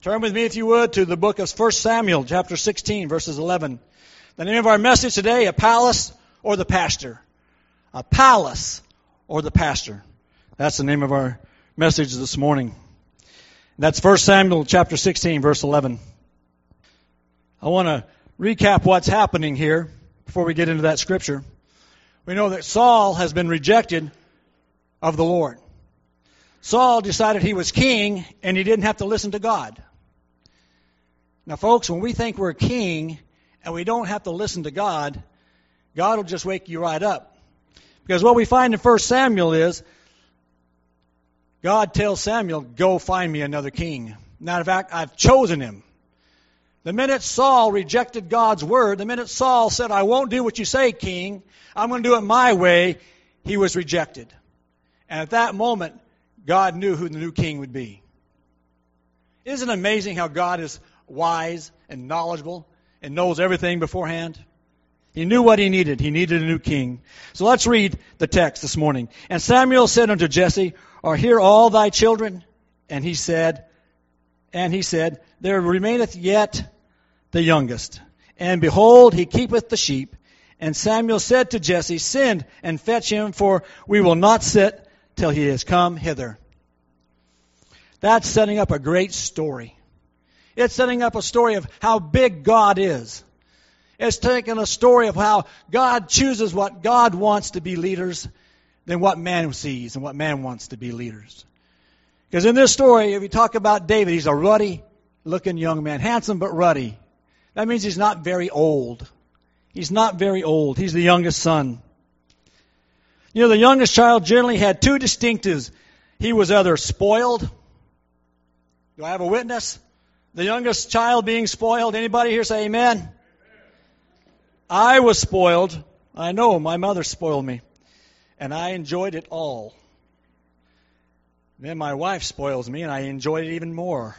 Turn with me, if you would, to the book of 1 Samuel, chapter 16, verses 11. The name of our message today, A Palace or the Pasture. A Palace or the Pasture. That's the name of our message this morning. That's 1 Samuel, chapter 16, verse 11. I want to recap what's happening here before we get into that scripture. We know that Saul has been rejected of the Lord. Saul decided he was king and he didn't have to listen to God. Now, folks, when we think we're king and we don't have to listen to God, God will just wake you right up. Because what we find in 1 Samuel is God tells Samuel, go find me another king. Now, in fact, I've chosen him. The minute Saul rejected God's word, the minute Saul said, I won't do what you say, king, I'm going to do it my way, he was rejected. And at that moment, God knew who the new king would be. Isn't it amazing how God is wise and knowledgeable and knows everything beforehand? He knew what he needed. He needed a new king. So let's read the text this morning. And Samuel said unto Jesse, Are here all thy children? And he said, There remaineth yet the youngest. And behold, he keepeth the sheep. And Samuel said to Jesse, Send and fetch him, for we will not sit till he has come hither. That's setting up a great story. It's setting up a story of how big God is. It's taking a story of how God chooses what God wants to be leaders than what man sees and what man wants to be leaders. Because in this story, if you talk about David, he's a ruddy-looking young man, handsome but ruddy. That means he's not very old. He's not very old. He's the youngest son. You know, the youngest child generally had two distinctives. He was either spoiled. Do I have a witness? The youngest child being spoiled. Anybody here say amen? I was spoiled. I know, my mother spoiled me. And I enjoyed it all. Then my wife spoils me, and I enjoyed it even more.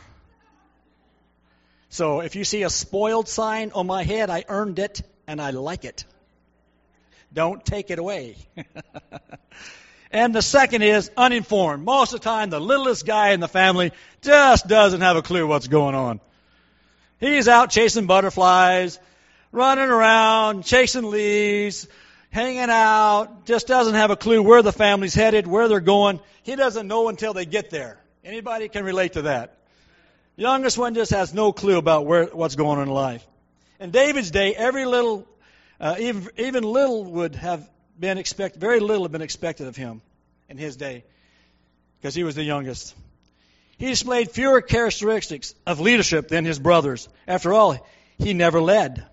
So if you see a spoiled sign on my head, I earned it, and I like it. Don't take it away. And the second is uninformed. Most of the time, the littlest guy in the family just doesn't have a clue what's going on. He's out chasing butterflies, running around, chasing leaves, hanging out, just doesn't have a clue where the family's headed, where they're going. He doesn't know until they get there. Anybody can relate to that. The youngest one just has no clue about what's going on in life. In David's day, every little, even little would have been expected, very little had been expected of him in his day, because he was the youngest. He displayed fewer characteristics of leadership than his brothers. After all, he never led.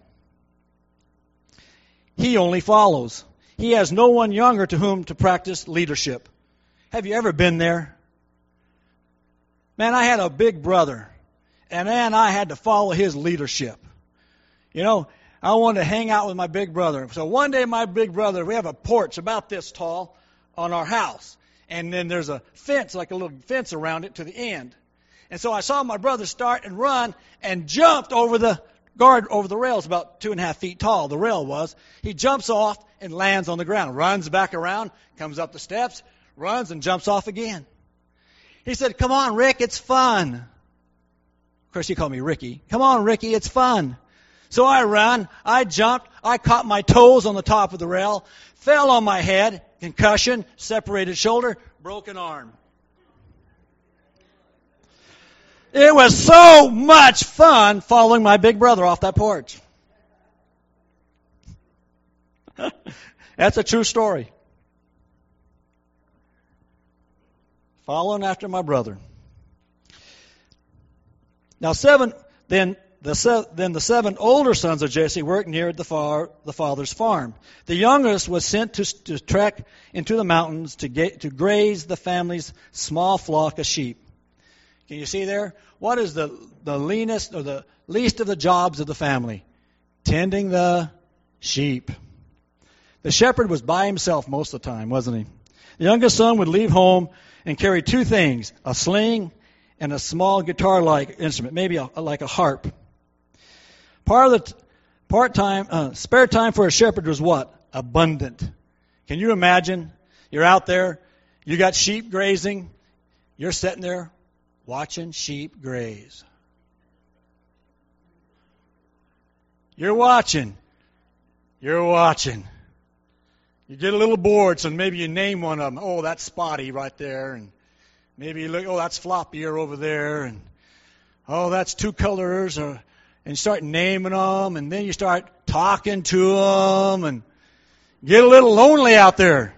He only follows. He has no one younger to whom to practice leadership. Have you ever been there? Man, I had a big brother, and man, I had to follow his leadership. You know, I wanted to hang out with my big brother. So one day my big brother, we have a porch about this tall on our house. And then there's a fence, like a little fence around it to the end. And so I saw my brother start and run and jumped over the guard, over the rail. It's about 2.5 feet tall, the rail was. He jumps off and lands on the ground, runs back around, comes up the steps, runs and jumps off again. He said, Come on, Rick, it's fun. Of course, he called me Ricky. Come on, Ricky, it's fun. So I ran, I jumped, I caught my toes on the top of the rail, fell on my head, concussion, separated shoulder, broken arm. It was so much fun following my big brother off that porch. That's a true story. Following after my brother. Now the seven older sons of Jesse worked near the father's farm. The youngest was sent to trek into the mountains to graze the family's small flock of sheep. Can you see there? What is the leanest or the least of the jobs of the family? Tending the sheep. The shepherd was by himself most of the time, wasn't he? The youngest son would leave home and carry two things, a sling and a small guitar-like instrument, maybe like a harp. Spare time for a shepherd was what? Abundant. Can you imagine? You're out there, you got sheep grazing, you're sitting there watching sheep graze. You're watching. You're watching. You get a little bored, so maybe you name one of them. Oh, that's Spotty right there. And maybe you look, oh, that's Floppier over there. And oh, that's Two Colors. And you start naming them, and then you start talking to them, and get a little lonely out there.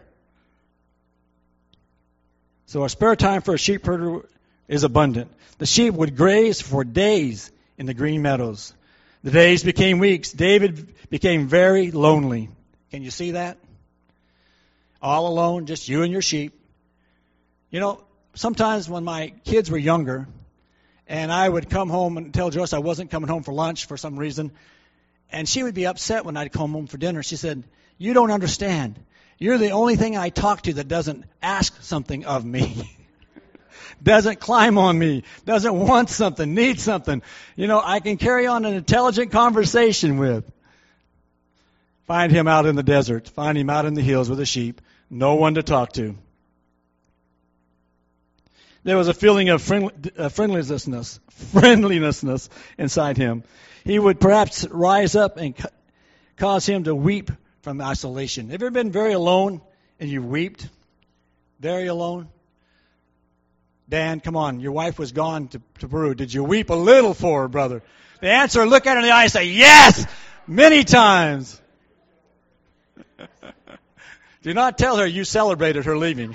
So our spare time for a sheep herder is abundant. The sheep would graze for days in the green meadows. The days became weeks. David became very lonely. Can you see that? All alone, just you and your sheep. You know, sometimes when my kids were younger, and I would come home and tell Joyce I wasn't coming home for lunch for some reason, and she would be upset when I'd come home for dinner. She said, "You don't understand. You're the only thing I talk to that doesn't ask something of me." Doesn't climb on me, doesn't want something, need something. You know, I can carry on an intelligent conversation with. Find him out in the desert. Find him out in the hills with the sheep. No one to talk to. There was a feeling of friendliness inside him. He would perhaps rise up and cause him to weep from isolation. Have you ever been very alone and you wept? Very alone? Dan, come on. Your wife was gone to Peru. Did you weep a little for her, brother? The answer, look at her in the eye and say, yes, many times. Do not tell her you celebrated her leaving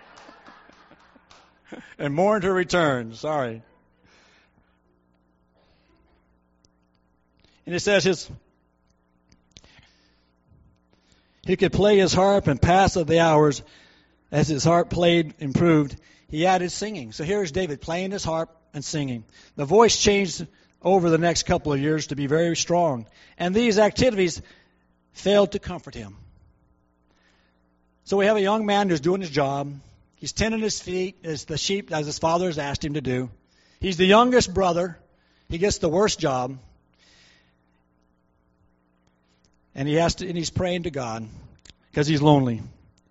and mourned her return. Sorry. And it says he could play his harp and pass the hours. As his harp played, improved, he added singing. So here's David playing his harp and singing. The voice changed over the next couple of years to be very strong. And these activities failed to comfort him. So we have a young man who's doing his job. He's tending his sheep as his father has asked him to do. He's the youngest brother. He gets the worst job. And he's praying to God because he's lonely.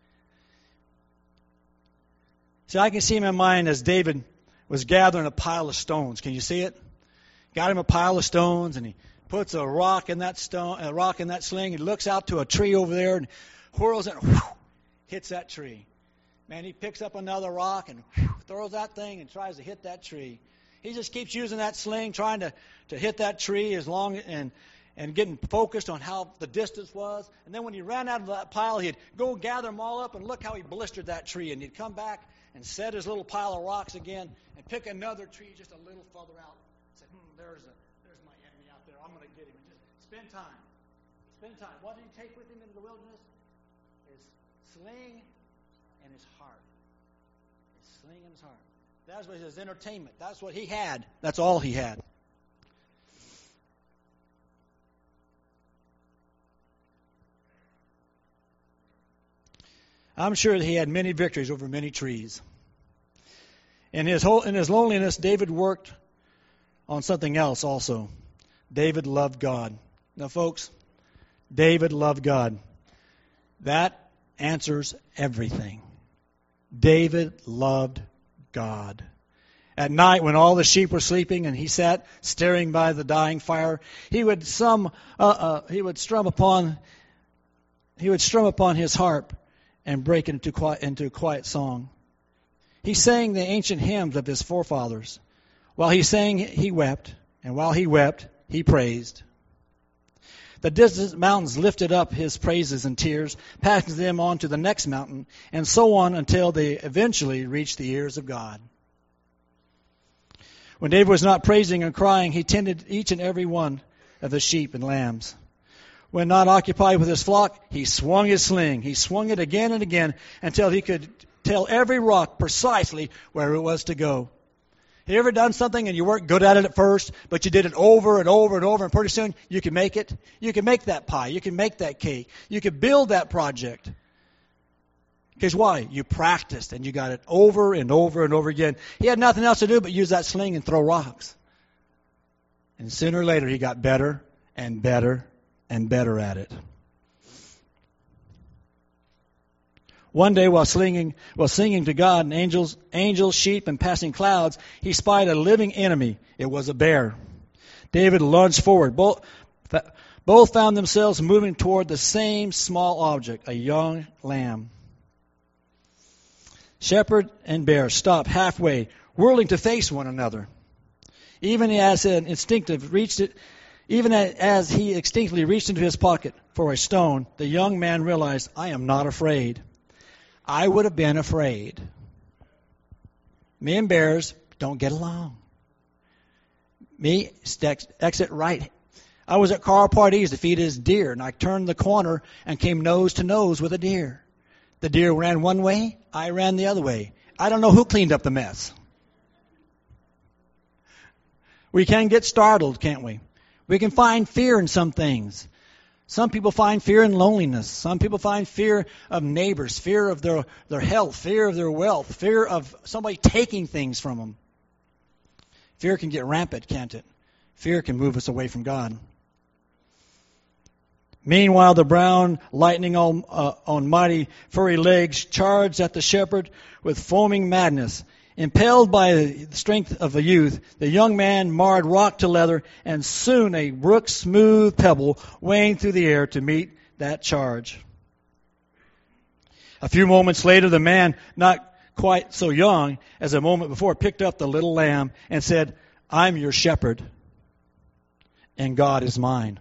See, I can see him in mind as David was gathering a pile of stones. Can you see it? Got him a pile of stones, and he puts a rock in that sling. He looks out to a tree over there and whirls it, and hits that tree. Man, he picks up another rock and throws that thing and tries to hit that tree. He just keeps using that sling, trying to hit that tree as long and getting focused on how the distance was. And then when he ran out of that pile, he'd go gather them all up, and look how he blistered that tree. And he'd come back and set his little pile of rocks again and pick another tree just a little further out. Say, there's my enemy out there. I'm going to get him. And just spend time. Spend time. What did he take with him into the wilderness? His sling and his heart. His sling and his heart. That was his entertainment. That's what he had. That's all he had. I'm sure that he had many victories over many trees. In his loneliness, David worked on something else also. David loved God. Now, folks, David loved God. That answers everything. David loved God. At night, when all the sheep were sleeping and he sat staring by the dying fire, he would strum upon his harp and break into a quiet song. He sang the ancient hymns of his forefathers. While he sang, he wept, and while he wept, he praised. The distant mountains lifted up his praises and tears, passing them on to the next mountain, and so on until they eventually reached the ears of God. When David was not praising and crying, he tended each and every one of the sheep and lambs. When not occupied with his flock, he swung his sling. He swung it again and again until he could tell every rock precisely where it was to go. Have you ever done something and you weren't good at it at first, but you did it over and over and over, and pretty soon you can make it? You can make that pie. You can make that cake. You can build that project. Because why? You practiced and you got it over and over and over again. He had nothing else to do but use that sling and throw rocks. And sooner or later he got better and better and better at it. One day while singing to God, and angels, sheep, and passing clouds, he spied a living enemy. It was a bear. David lunged forward. Both found themselves moving toward the same small object, a young lamb. Shepherd and bear stopped halfway, whirling to face one another. Even as he instinctively reached into his pocket for a stone, the young man realized, I am not afraid. I would have been afraid. Me and bears don't get along. Me, exit right. I was at Carl Pardee's to feed his deer, and I turned the corner and came nose to nose with a deer. The deer ran one way, I ran the other way. I don't know who cleaned up the mess. We can get startled, can't we? We can find fear in some things. Some people find fear in loneliness. Some people find fear of neighbors, fear of their health, fear of their wealth, fear of somebody taking things from them. Fear can get rampant, can't it? Fear can move us away from God. Meanwhile, the brown, lightning on mighty furry legs charged at the shepherd with foaming madness. Impelled by the strength of the youth, the young man marred rock to leather, and soon a brook smooth pebble winged through the air to meet that charge. A few moments later, the man, not quite so young as a moment before, picked up the little lamb and said, I'm your shepherd, and God is mine.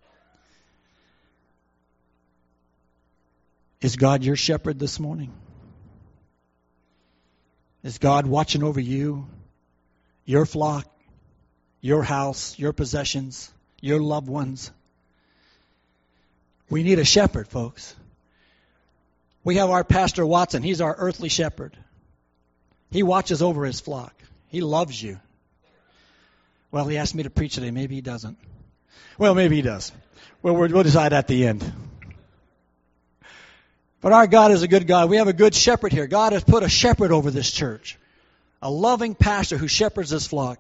Is God your shepherd this morning? Is God watching over you, your flock, your house, your possessions, your loved ones? We need a shepherd, folks. We have our Pastor Watson. He's our earthly shepherd. He watches over his flock. He loves you. Well, he asked me to preach today. Maybe he doesn't. Well, maybe he does. Well, we'll decide at the end. But our God is a good God. We have a good shepherd here. God has put a shepherd over this church. A loving pastor who shepherds his flock.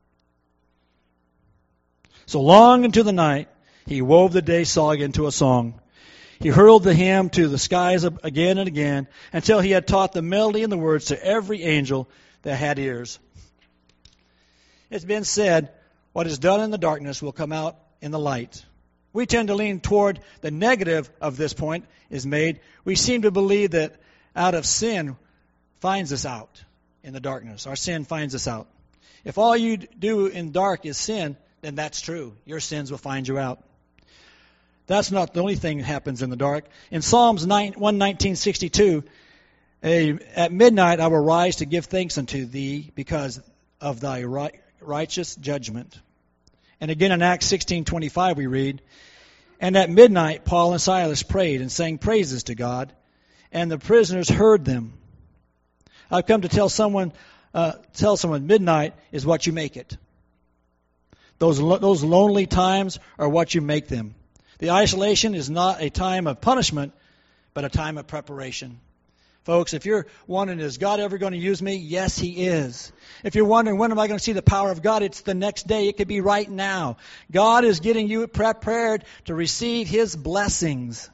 So long into the night, he wove the day song into a song. He hurled the hymn to the skies again and again until he had taught the melody and the words to every angel that had ears. It's been said, what is done in the darkness will come out in the light. We tend to lean toward the negative of this point is made. We seem to believe that out of sin finds us out in the darkness. Our sin finds us out. If all you do in dark is sin, then that's true. Your sins will find you out. That's not the only thing that happens in the dark. In Psalms 119:62, at midnight I will rise to give thanks unto thee because of thy righteous judgment. And again in Acts 16:25 we read, and at midnight Paul and Silas prayed and sang praises to God, and the prisoners heard them. I've come to tell someone midnight is what you make it. Those lonely times are what you make them. The isolation is not a time of punishment, but a time of preparation. Folks, if you're wondering, is God ever going to use me? Yes, He is. If you're wondering, when am I going to see the power of God? It's the next day. It could be right now. God is getting you prepared to receive His blessings.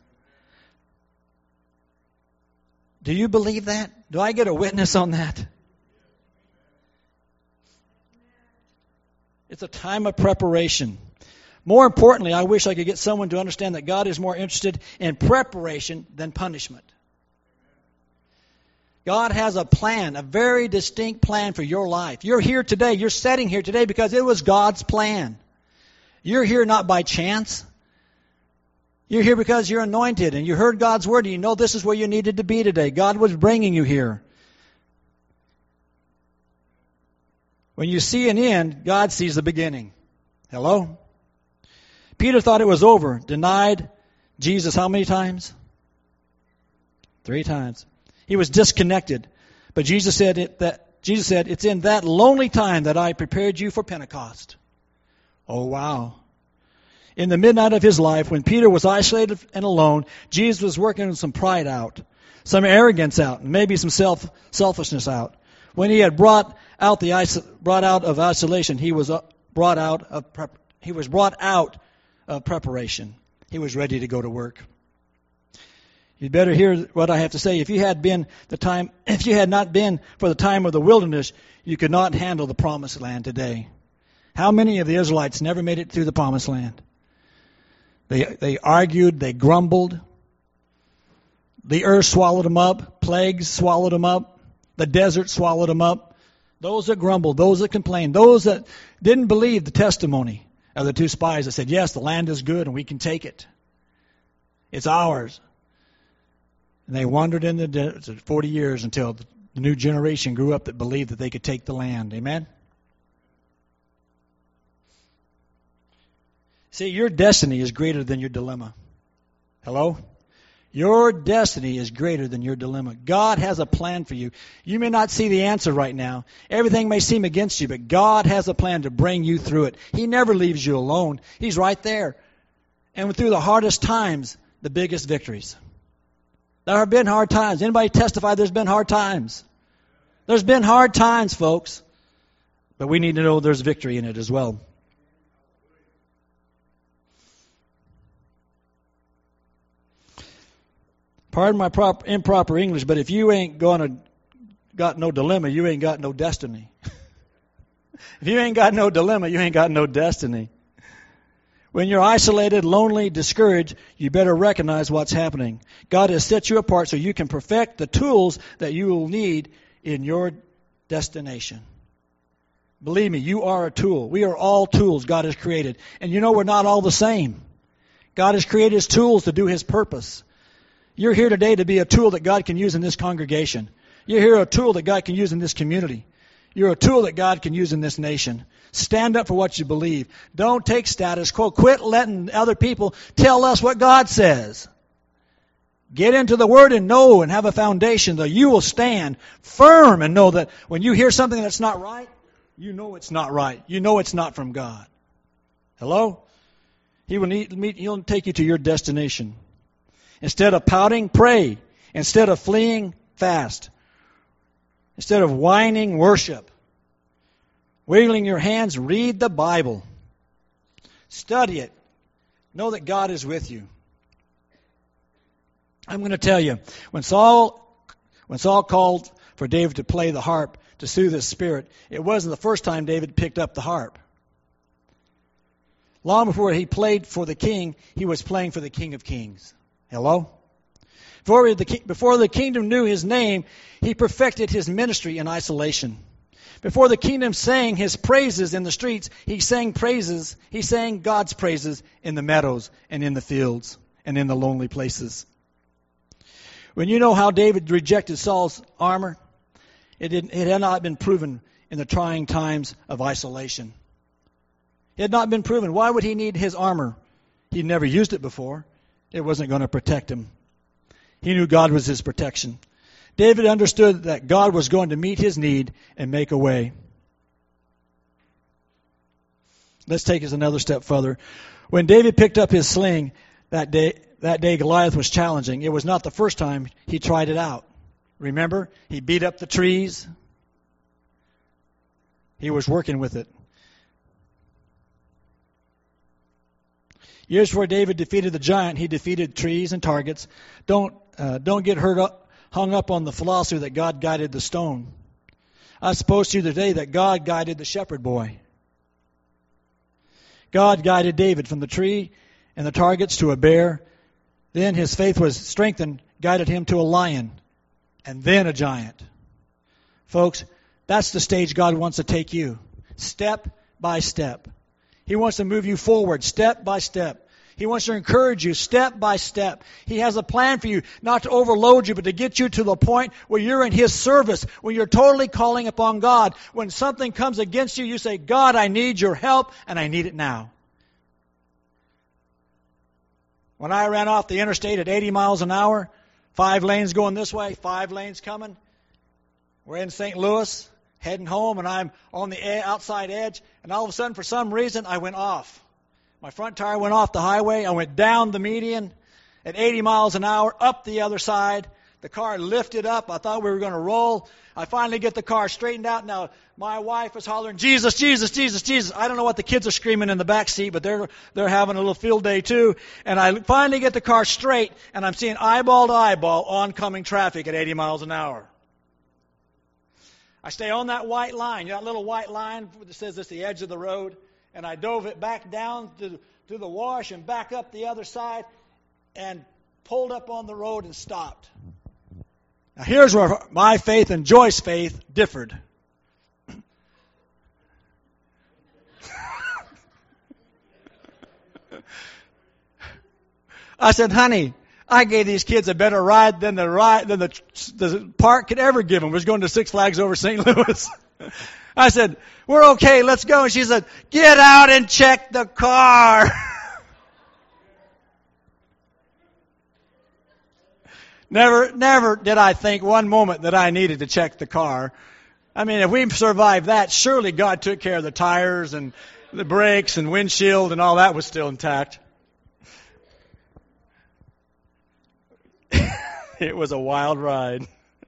Do you believe that? Do I get a witness on that? It's a time of preparation. More importantly, I wish I could get someone to understand that God is more interested in preparation than punishment. God has a plan, a very distinct plan for your life. You're here today. You're sitting here today because it was God's plan. You're here not by chance. You're here because you're anointed and you heard God's word and you know this is where you needed to be today. God was bringing you here. When you see an end, God sees the beginning. Hello? Peter thought it was over. Denied Jesus how many times? 3 times. He was disconnected. But Jesus said, it's in that lonely time that I prepared you for Pentecost. Oh, wow. In the midnight of his life, when Peter was isolated and alone, Jesus was working some pride out, some arrogance out, and maybe some selfishness out. When he had brought out of isolation, he was brought out of preparation. He was ready to go to work. You'd better hear what I have to say. If you had not been for the time of the wilderness, you could not handle the promised land today. How many of the Israelites never made it through the promised land? They argued, they grumbled. The earth swallowed them up. Plagues swallowed them up. The desert swallowed them up. Those that grumbled, those that complained, those that didn't believe the testimony of the two spies that said, yes, the land is good and we can take it. It's ours. And they wandered in the desert 40 years until the new generation grew up that believed that they could take the land. Amen? See, your destiny is greater than your dilemma. Hello? Your destiny is greater than your dilemma. God has a plan for you. You may not see the answer right now. Everything may seem against you, but God has a plan to bring you through it. He never leaves you alone. He's right there. And through the hardest times, the biggest victories. There have been hard times. Anybody testify there's been hard times? There's been hard times, folks. But we need to know there's victory in it as well. Pardon my improper English, but if you ain't got no dilemma, you ain't got no destiny. If you ain't got no dilemma, you ain't got no destiny. When you're isolated, lonely, discouraged, you better recognize what's happening. God has set you apart so you can perfect the tools that you will need in your destination. Believe me, you are a tool. We are all tools God has created. And you know we're not all the same. God has created His tools to do His purpose. You're here today to be a tool that God can use in this congregation. You're here a tool that God can use in this community. You're a tool that God can use in this nation. Stand up for what you believe. Don't take status quo. Quit letting other people tell us what God says. Get into the Word and know and have a foundation that you will stand firm and know that when you hear something that's not right, you know it's not right. You know it's not from God. Hello? He'll take you to your destination. Instead of pouting, pray. Instead of fleeing, fast. Instead of whining, worship. Wiggling your hands, read the Bible. Study it. Know that God is with you. I'm going to tell you, when Saul called for David to play the harp to soothe his spirit, it wasn't the first time David picked up the harp. Long before he played for the king, he was playing for the King of Kings. Hello? Before the kingdom knew his name, he perfected his ministry in isolation. Before the kingdom sang his praises in the streets, he sang God's praises in the meadows and in the fields and in the lonely places. When you know how David rejected Saul's armor, it had not been proven in the trying times of isolation. It had not been proven. Why would he need his armor? He'd never used it before. It wasn't going to protect him. He knew God was his protection. David understood that God was going to meet his need and make a way. Let's take us another step further. When David picked up his sling that day Goliath was challenging. It was not the first time he tried it out. Remember? He beat up the trees. He was working with it. Years before David defeated the giant, he defeated trees and targets. Don't get hung up on the philosophy that God guided the stone. I suppose to you today that God guided the shepherd boy. God guided David from the tree and the targets to a bear. Then his faith was strengthened, guided him to a lion, and then a giant. Folks, that's the stage God wants to take you, step by step. He wants to move you forward, step by step. He wants to encourage you, step by step. He has a plan for you, not to overload you, but to get you to the point where you're in His service, where you're totally calling upon God. When something comes against you, you say, God, I need your help, and I need it now. When I ran off the interstate at 80 miles an hour, 5 lanes going this way, 5 lanes coming, we're in St. Louis, heading home, and I'm on the outside edge, and all of a sudden, for some reason, I went off. My front tire went off the highway. I went down the median at 80 miles an hour, up the other side. The car lifted up. I thought we were going to roll. I finally get the car straightened out. Now, my wife is hollering, Jesus, Jesus, Jesus, Jesus. I don't know what the kids are screaming in the back seat, but they're having a little field day too. And I finally get the car straight, and I'm seeing eyeball to eyeball oncoming traffic at 80 miles an hour. I stay on that white line, that little white line that says it's the edge of the road. And I dove it back down to the wash and back up the other side and pulled up on the road and stopped. Now here's where my faith and Joy's faith differed. I said, honey, I gave these kids a better ride than the park could ever give them. We was going to Six Flags over St. Louis. I said, we're okay, let's go. And she said, get out and check the car. Never did I think one moment that I needed to check the car. I mean, if we survived that, surely God took care of the tires and the brakes and windshield and all that was still intact. It was a wild ride.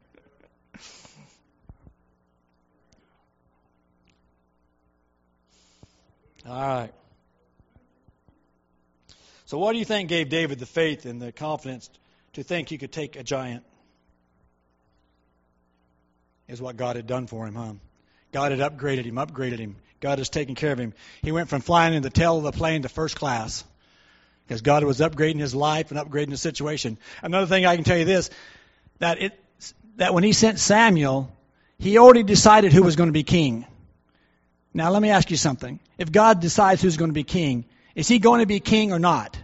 All right. So what do you think gave David the faith and the confidence to think he could take a giant? Is what God had done for him, huh? God had upgraded him. God has taken care of him. He went from flying in the tail of the plane to first class because God was upgrading his life and upgrading the situation. Another thing I can tell you this, that when he sent Samuel, he already decided who was going to be king. Now let me ask you something. If God decides who's going to be king, is he going to be king or not?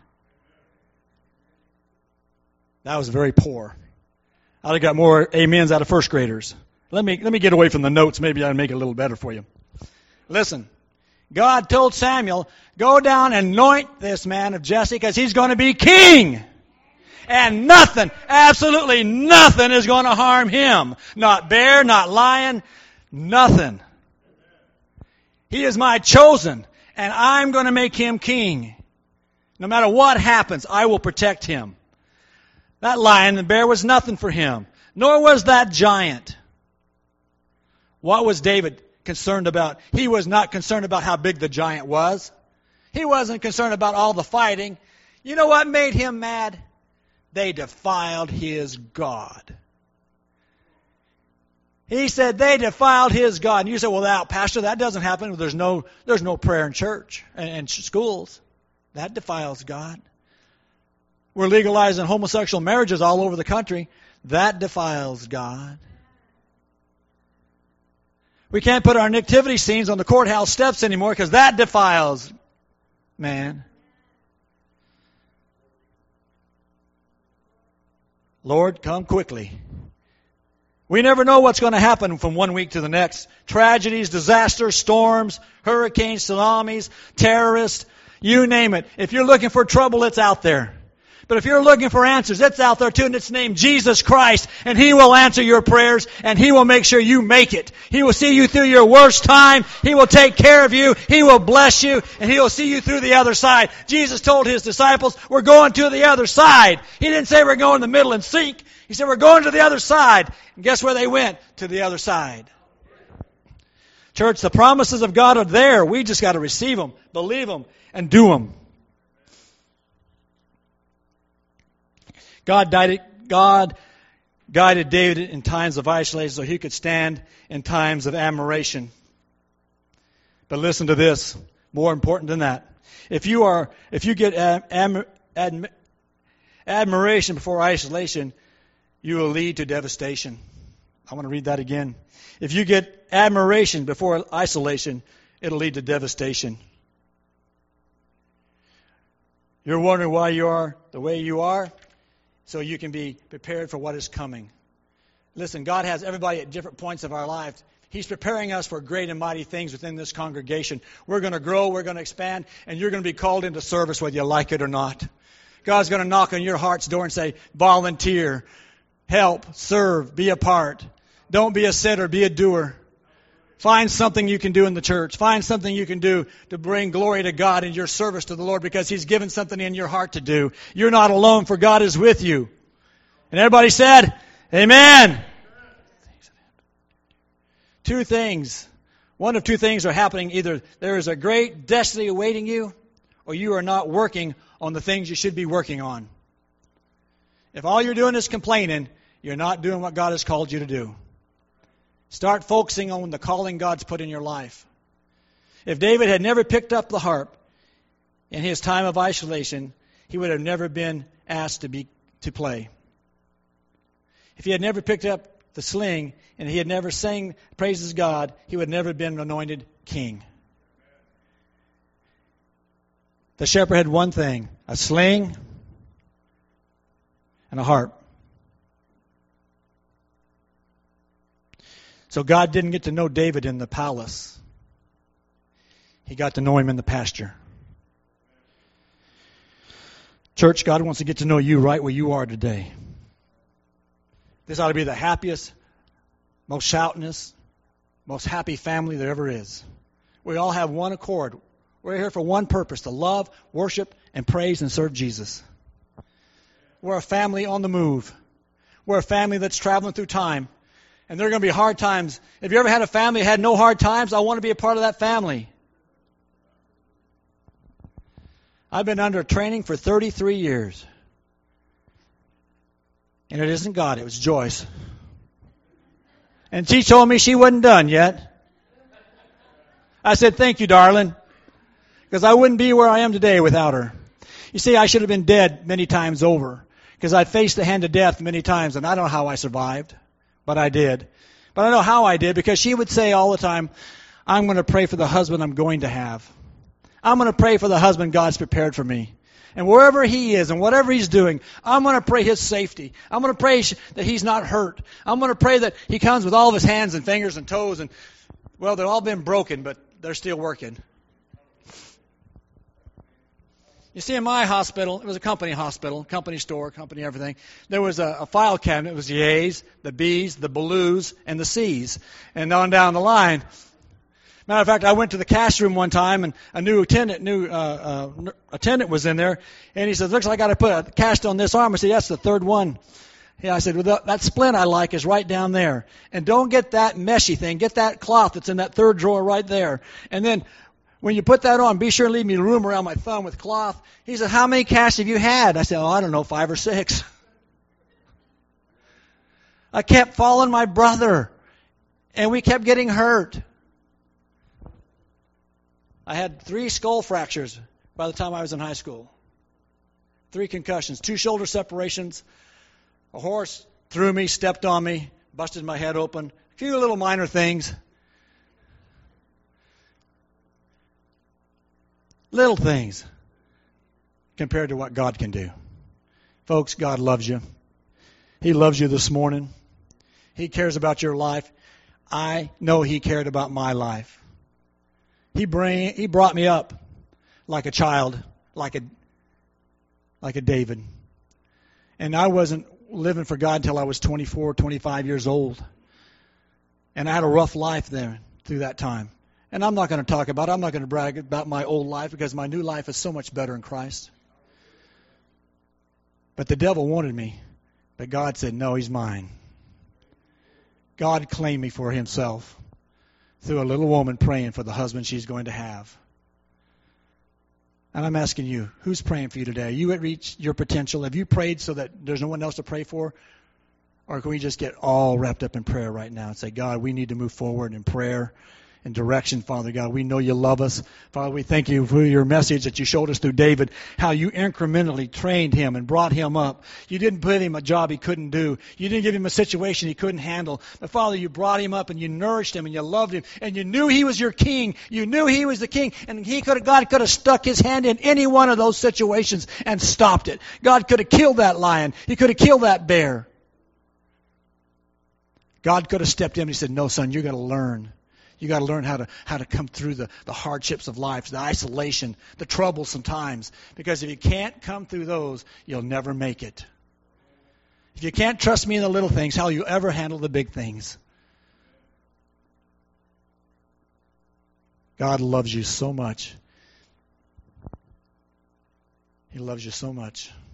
That was very poor. I'd have got more amens out of first graders. Let me get away from the notes. Maybe I'll make it a little better for you. Listen, God told Samuel, go down and anoint this man of Jesse because he's going to be king. And nothing, absolutely nothing is going to harm him. Not bear, not lion, nothing. He is my chosen, and I'm going to make him king. No matter what happens, I will protect him. That lion and bear was nothing for him, nor was that giant. What was David concerned about? He was not concerned about how big the giant was. He wasn't concerned about all the fighting. You know what made him mad? They defiled his God. He said they defiled his God. And you say, well, Pastor, that doesn't happen. There's no prayer in church and schools. That defiles God. We're legalizing homosexual marriages all over the country. That defiles God. We can't put our nativity scenes on the courthouse steps anymore because that defiles man. Lord, come quickly. We never know what's going to happen from one week to the next. Tragedies, disasters, storms, hurricanes, tsunamis, terrorists, you name it. If you're looking for trouble, it's out there. But if you're looking for answers, it's out there too, and it's named Jesus Christ, and He will answer your prayers, and He will make sure you make it. He will see you through your worst time. He will take care of you. He will bless you, and He will see you through the other side. Jesus told His disciples, we're going to the other side. He didn't say we're going in the middle and sink. He said we're going to the other side. And guess where they went? To the other side. Church, the promises of God are there. We just got to receive them, believe them, and do them. God guided David in times of isolation so he could stand in times of admiration. But listen to this, more important than that. If you get admiration before isolation, you will lead to devastation. I want to read that again. If you get admiration before isolation, it'll lead to devastation. You're wondering why you are the way you are? So you can be prepared for what is coming. Listen, God has everybody at different points of our lives. He's preparing us for great and mighty things within this congregation. We're going to grow, we're going to expand, and you're going to be called into service whether you like it or not. God's going to knock on your heart's door and say, volunteer, help, serve, be a part. Don't be a sitter, be a doer. Find something you can do in the church. Find something you can do to bring glory to God in your service to the Lord because He's given something in your heart to do. You're not alone, for God is with you. And everybody said, amen. Two things. One of two things are happening. Either there is a great destiny awaiting you, or you are not working on the things you should be working on. If all you're doing is complaining, you're not doing what God has called you to do. Start focusing on the calling God's put in your life. If David had never picked up the harp in his time of isolation, he would have never been asked to play. If he had never picked up the sling and he had never sang praises God, he would have never been anointed king. The shepherd had one thing, a sling and a harp. So God didn't get to know David in the palace. He got to know him in the pasture. Church, God wants to get to know you right where you are today. This ought to be the happiest, most shoutingest, most happy family there ever is. We all have one accord. We're here for one purpose, to love, worship, and praise and serve Jesus. We're a family on the move. We're a family that's traveling through time. And there are going to be hard times. If you ever had a family that had no hard times, I want to be a part of that family. I've been under training for 33 years. And it isn't God, it was Joyce. And she told me she wasn't done yet. I said, thank you, darling. Because I wouldn't be where I am today without her. You see, I should have been dead many times over. Because I faced the hand of death many times, and I don't know how I survived. But I did. But I know how I did, because she would say all the time, I'm going to pray for the husband I'm going to have. I'm going to pray for the husband God's prepared for me. And wherever he is and whatever he's doing, I'm going to pray his safety. I'm going to pray that he's not hurt. I'm going to pray that he comes with all of his hands and fingers and toes. And, well, they've all been broken, but they're still working. You see, in my hospital, it was a company hospital, company store, company everything. There was a file cabinet. It was the A's, the B's, the Blues, and the C's. And on down the line. Matter of fact, I went to the cash room one time, and a new attendant was in there, and he says, looks like I got to put a cast on this arm. I said, that's the third one. Yeah, I said, well, that splint I like is right down there. And don't get that meshy thing. Get that cloth that's in that third drawer right there. And then when you put that on, be sure to leave me room around my thumb with cloth. He said, how many casts have you had? I said, I don't know, 5 or 6. I kept following my brother, and we kept getting hurt. I had 3 skull fractures by the time I was in high school. 3 concussions, 2 shoulder separations. A horse threw me, stepped on me, busted my head open. A few little minor things. Little things compared to what God can do. Folks, God loves you. He loves you this morning. He cares about your life. I know He cared about my life. He brought me up like a child, like a David. And I wasn't living for God until I was 24, 25 years old. And I had a rough life there through that time. And I'm not going to brag about my old life, because my new life is so much better in Christ. But the devil wanted me. But God said, no, he's mine. God claimed me for Himself through a little woman praying for the husband she's going to have. And I'm asking you, who's praying for you today? You at reach your potential? Have you prayed so that there's no one else to pray for? Or can we just get all wrapped up in prayer right now and say, God, we need to move forward in prayer and direction, Father God. We know you love us. Father, we thank you for your message that you showed us through David, how you incrementally trained him and brought him up. You didn't put him a job he couldn't do. You didn't give him a situation he couldn't handle. But Father, you brought him up and you nourished him and you loved him and you knew he was your king. You knew he was the king, and God could have stuck his hand in any one of those situations and stopped it. God could have killed that lion. He could have killed that bear. God could have stepped in and He said, no, son, you're going to learn. You got to learn how to come through the hardships of life, the isolation, the troubles sometimes. Because if you can't come through those, you'll never make it. If you can't trust me in the little things, how will you ever handle the big things? God loves you so much. He loves you so much.